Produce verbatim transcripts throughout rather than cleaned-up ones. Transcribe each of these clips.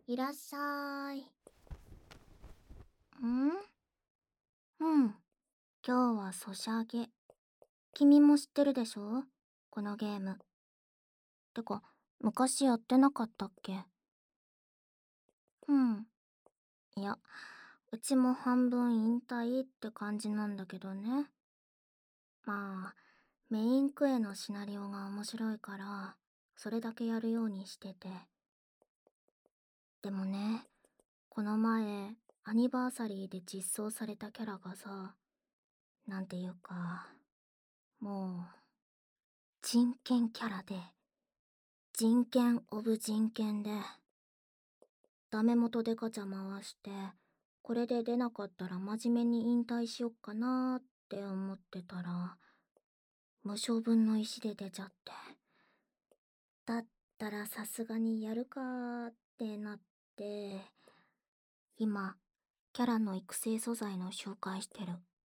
いらっしゃい。んうん。今日はソシャゲ。君も知ってるでしょ、このゲーム。てか、昔やってなかったっけ？うん。いや、うちも半分引退って感じなんだけどね。まあ、メインクエのシナリオが面白いから、それだけやるようにしてて。でもね、この前、アニバーサリーで実装されたキャラがさ、なんていうか、もう、人権キャラで、人権オブ人権で、ダメ元でガチャ回して、これで出なかったら真面目に引退しよっかなーって思ってたら、無償分の石で出ちゃって。だったらさすがにやるかーってなって、今、キャラの育成素材の紹介してる。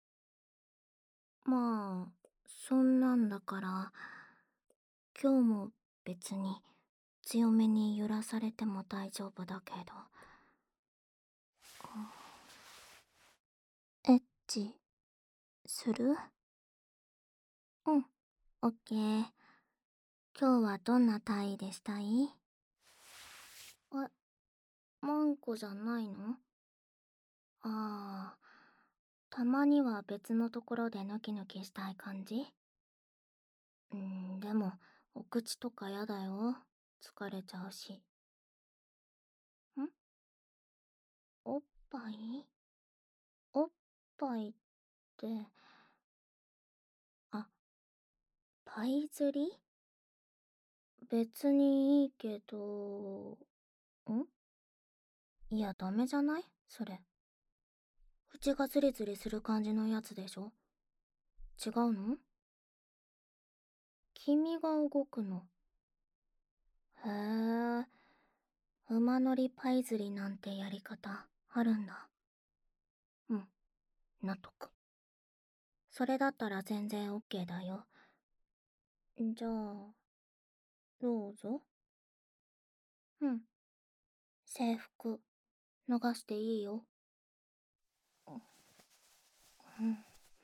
まあ、そんなんだから、今日も別に強めに揺らされても大丈夫だけど。エッチする？うん、オッケー。今日はどんな体位でしたい？え、マンコじゃないの？ああ、たまには別のところでヌキヌキしたい感じ？うん、でも、お口とかやだよ。疲れちゃうし。ん？おっぱい？おっぱいって、あ、パイ釣り？別にいいけど、ん？いや、ダメじゃないそれ。口がズリズリする感じのやつでしょ？違うの？君が動くの？へえ、馬乗りパイ釣りなんてやり方あるんだ。うん、納得。それだったら全然オッケーだよ。じゃあ、どうぞ。うん、制服、脱がしていいよ。うん。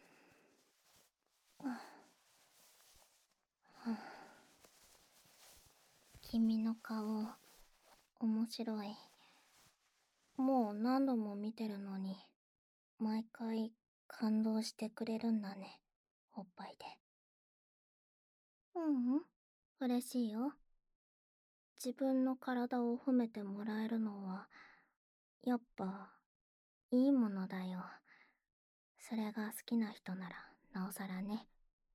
君の顔、面白い。もう何度も見てるのに、毎回感動してくれるんだね、おっぱいで。ううん、嬉しいよ。自分の体を褒めてもらえるのは、やっぱ、いいものだよ。それが好きな人なら、なおさらね。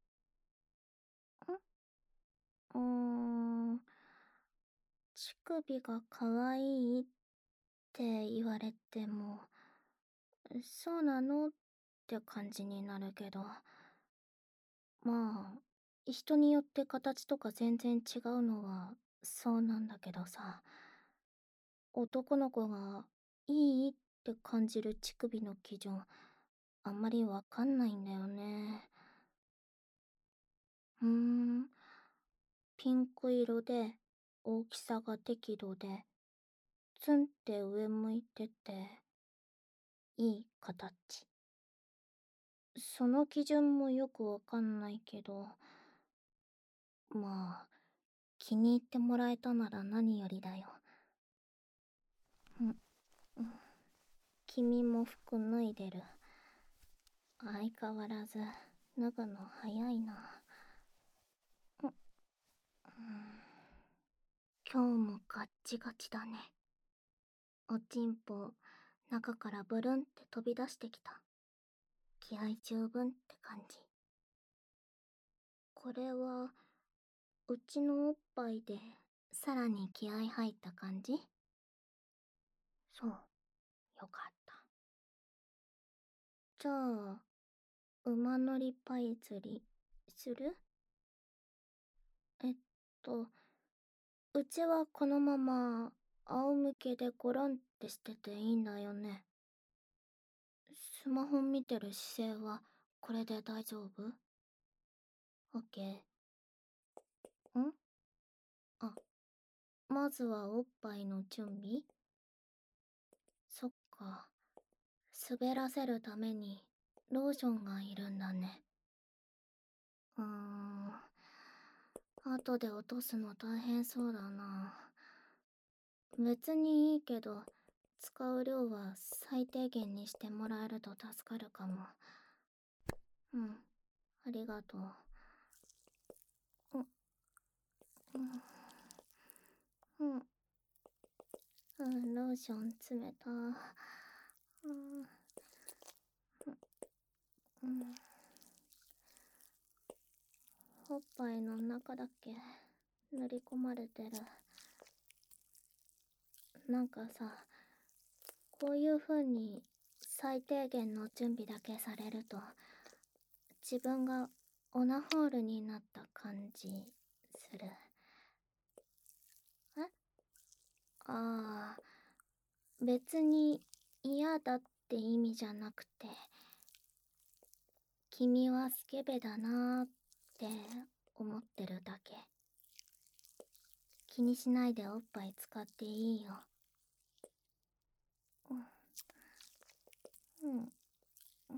んうーん、乳首が可愛いって言われても、そうなのって感じになるけど、まあ、人によって形とか全然違うのはそうなんだけどさ、男の子がいいって感じる乳首の基準、あんまりわかんないんだよね。うーん、ピンク色で大きさが適度で、ツンって上向いてて、いい形。その基準もよくわかんないけど、まあ、気に入ってもらえたなら何よりだよ。ん、君も服脱いでる。相変わらず脱ぐの早いな。ん、今日もガッチガチだね。おちんぽ、中からブルンって飛び出してきた。気合十分って感じ。これは、うちのおっぱいで、さらに気合入った感じ？そう、よかった。じゃあ、馬乗りパイ釣り、する？えっと、うちはこのまま、仰向けでゴロンってしてていいんだよね。スマホ見てる姿勢は、これで大丈夫？オッケー。ん？あ、まずはおっぱいの準備？ か。滑らせるためにローションがいるんだね。うーん。後で落とすの大変そうだな。別にいいけど、使う量は最低限にしてもらえると助かるかも。うん、ありがとう。う、うん、うん、うん、ローション冷た。うん、うん、おっぱいの中だっけ塗り込まれてる。なんかさ、こういう風に最低限の準備だけされると、自分がオナホールになった感じする。えああ、別に嫌だって意味じゃなくて、君はスケベだなーって思ってるだけ。気にしないでおっぱい使っていいよ。うん、うん、うん、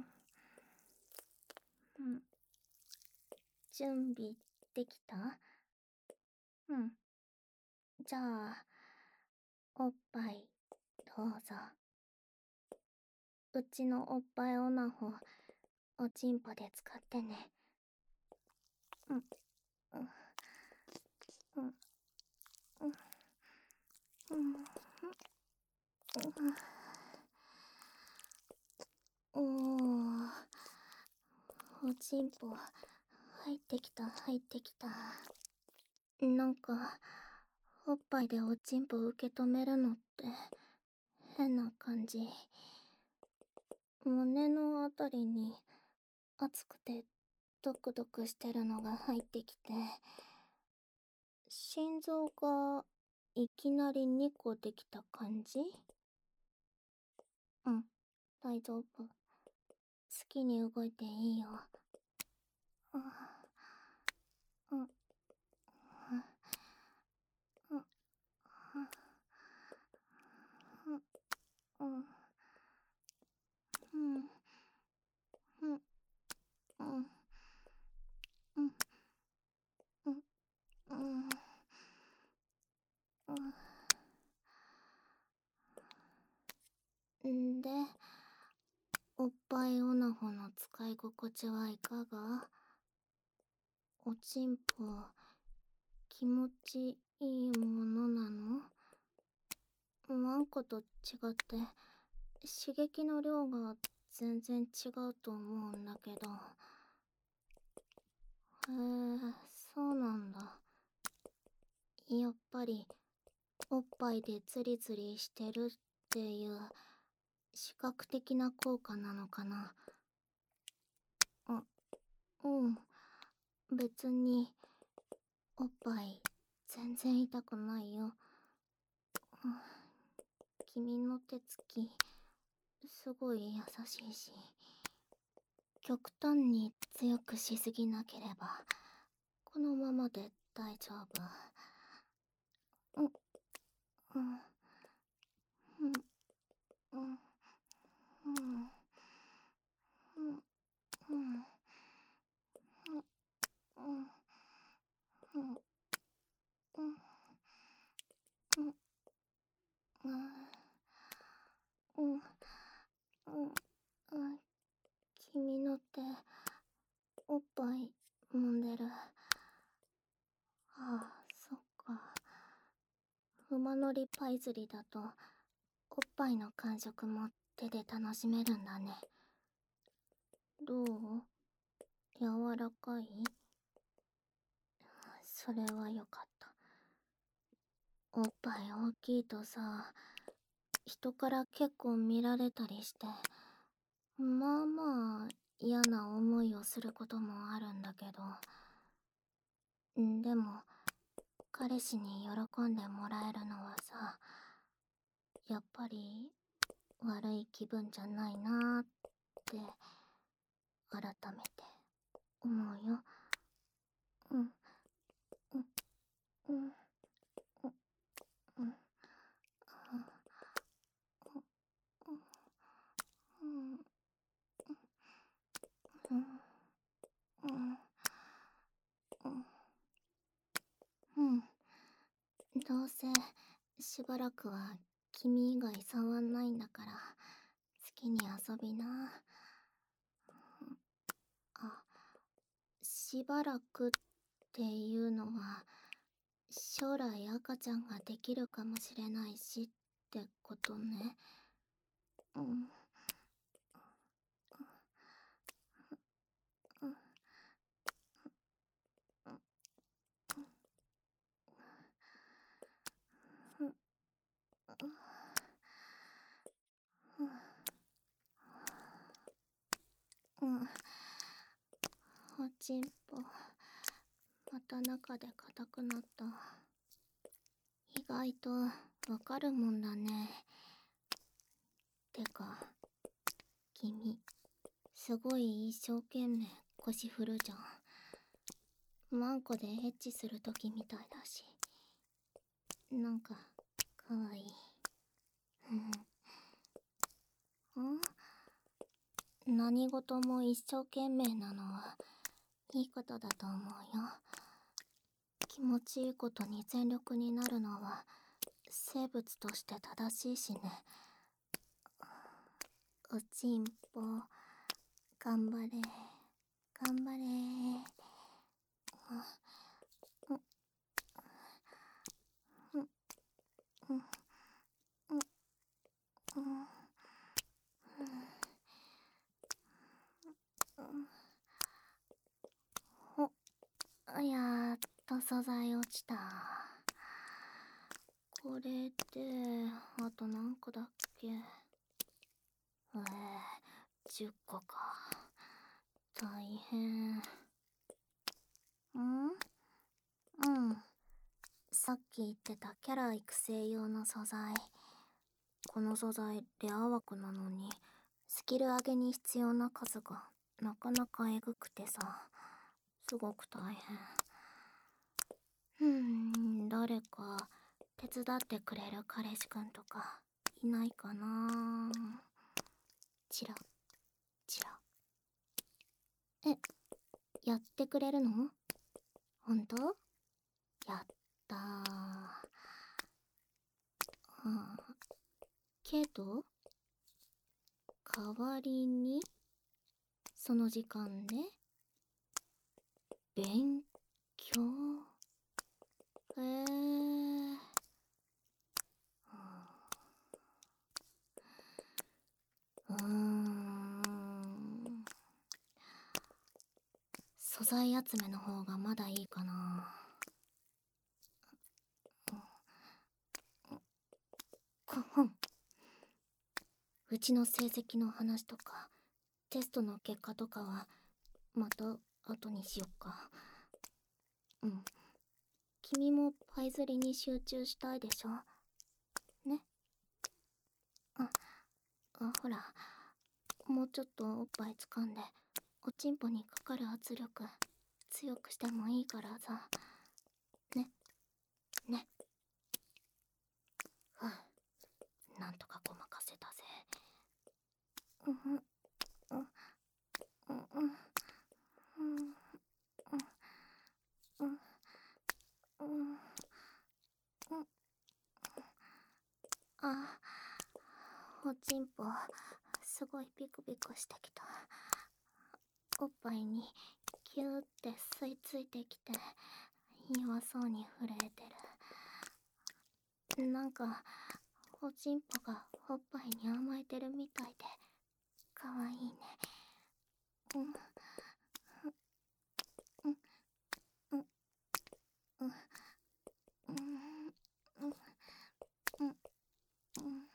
うん。準備できた？うん。じゃあ、おっぱい、どうぞ。うちのおっぱいオナホ、おちんぽで使ってね。うん、うん、うん、うん、うん、うん。おー、おちんぽ、入ってきた、入ってきた。なんか、おっぱいでおちんぽ受け止めるのって、変な感じ。胸のあたりに、熱くて、ドクドクしてるのが入ってきて、心臓がいきなりにこできた感じ？うん、大丈夫。好きに動いていいよ。うん、うん、うん、うん、うん、うん、うん、うん、うん、うん、うん、うん、うん。で、おっぱいオナホの使い心地はいかが？おちんぽ、気持ちいいものなの？ワンコと違って刺激の量が全然違うと思うんだけど。へえ、そうなんだ。やっぱりおっぱいでズリズリしてるっていう視覚的な効果なのかな。あ、うん、別におっぱい全然痛くないよ。うん、君の手つきすごい優しいし、極端に強くしすぎなければこのままで大丈夫。うん、うん、うん、うん、うん、うん、うん、うん、うん、うん、うん、うん、うん、うん、君の手、おっぱい揉んでる。ああ、そっか。馬乗りパイズリだと、おっぱいの感触も手で楽しめるんだね。どう？柔らかい？それはよかった。おっぱい大きいとさ、人から結構見られたりして、まあまあ嫌な思いをすることもあるんだけど、んでも、彼氏に喜んでもらえるのはさ、やっぱり悪い気分じゃないなーって改めて思うよ。うん、うん、うん、うん、うん、 せしばらくは君以外触んないんだから好きに遊びな。あ、しばらくっていうのは将来赤ちゃんができるかもしれないしってことね。うん。うん。うん。うん。おちんぽまた中で硬くなった。意外とわかるもんだね。てか君すごい一生懸命腰振るじゃん。ワンコでエッチするときみたいだし、なんかかわいい。ん？何事も一生懸命なのはいいことだと思うよ。気持ちいいことに全力になるのは生物として正しいしね。おちんぽ頑張れ頑張れ。うんうんうんうんうんお、やっと素材落ちた。これであと何個だっけ。えー、じゅっこか。大変。ん？うん。さっき言ってたキャラ育成用の素材。この素材レア枠なのにスキル上げに必要な数がなかなかえぐくてさ、すごく大変。うーん、誰か手伝ってくれる彼氏くんとかいないかな。チラチラ。え、やってくれるの？ほんと？やったー。あ、けど代わりにその時間で勉強？へえー。うーん。素材集めの方がまだいいかな。こほん。うちの成績の話とかテストの結果とかはまた後にしよっか。うん。君もパイ釣りに集中したいでしょ？ね。あ、あ、ほら、もうちょっとおっぱい掴んでおちんぽにかかる圧力強くしてもいいからさ。ね。ね。ふう、なんとかごまかせたぜ。うんうんうんうんうんうんうんうん。あ、おちんぽすごいピクピクしてきた。おっぱいにキューって吸い付いてきて弱そうに震えてる。なんかおちんぽがおっぱいに甘えてるみたいでかわいいね。うんうんうんうんうんうんうんうん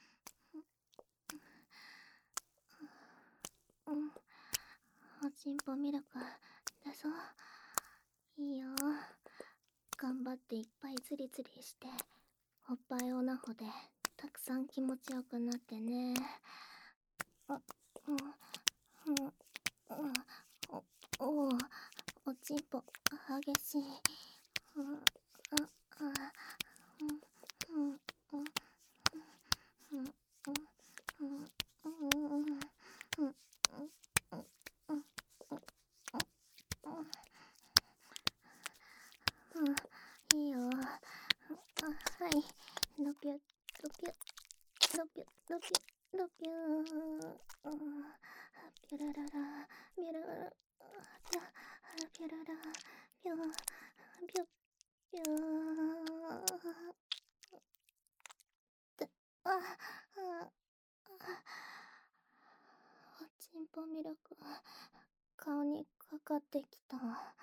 うん。おちんぽミルクだぞ。いいよ。頑張っていっぱいズリズリしておっぱいオナホでたくさん気持ちよくなってね。あ、うんうんうん。おお、おちんぽ激しい。うん、ああ、うんうんうんうんうんうんうんうんうんうん、いいよ。あ、はい。ロピュ、ロピュ、ロピュ、ロピュ、ロピュー。ピュラララ、ピュララ、ピュ、ピュララ、ピュ、ピュ、ピュー。あ、あ、おちんぽミルク、顔にかかってきた。あ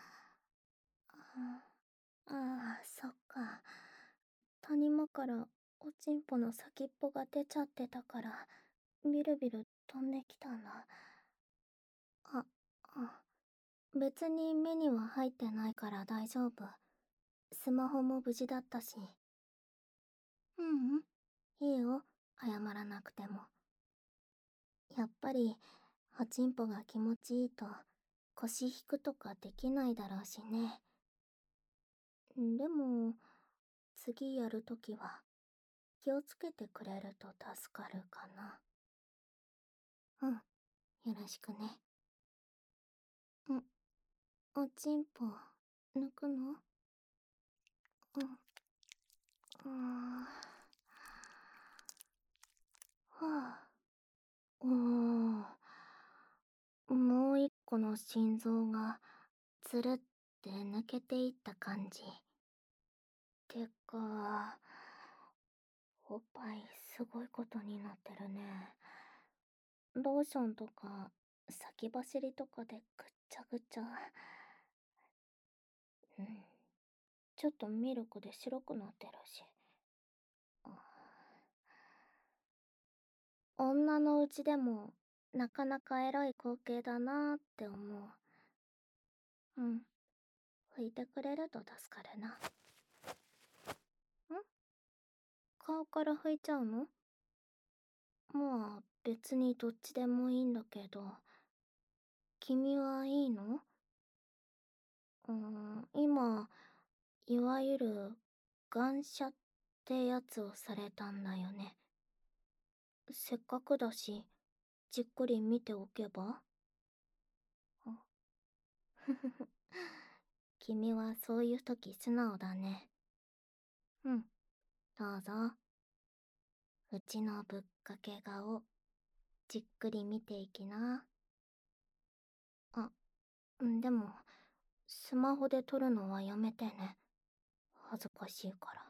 あ、そっか。谷間からおちんぽの先っぽが出ちゃってたから、ビルビル飛んできたんだ。あ、あ、別に目には入ってないから大丈夫。スマホも無事だったし。ううん、いいよ、謝らなくても。やっぱり、おちんぽが気持ちいいと、腰引くとかできないだろうしね。でも、次やるときは、気をつけてくれると助かるかな。うん、よろしくね。ん、おちんぽ、抜くの？うん、うーん。はあ、おー。もう一個の心臓が、つるって抜けていった感じ。てか、おっぱいすごいことになってるね。ローションとか、先走りとかでぐっちゃぐちゃ。うん。ちょっとミルクで白くなってるし。女のうちでも、なかなかエロい光景だなーって思う。うん。拭いてくれると助かるな。ん？顔から拭いちゃうの？まあ、別にどっちでもいいんだけど。君はいいの？うーん、今、いわゆる、感謝ってやつをされたんだよね。せっかくだし、じっくり見ておけば？あふふふ。君はそういう時素直だね。うん、どうぞ。うちのぶっかけ顔、じっくり見ていきな。あ、んでも、スマホで撮るのはやめてね。恥ずかしいから。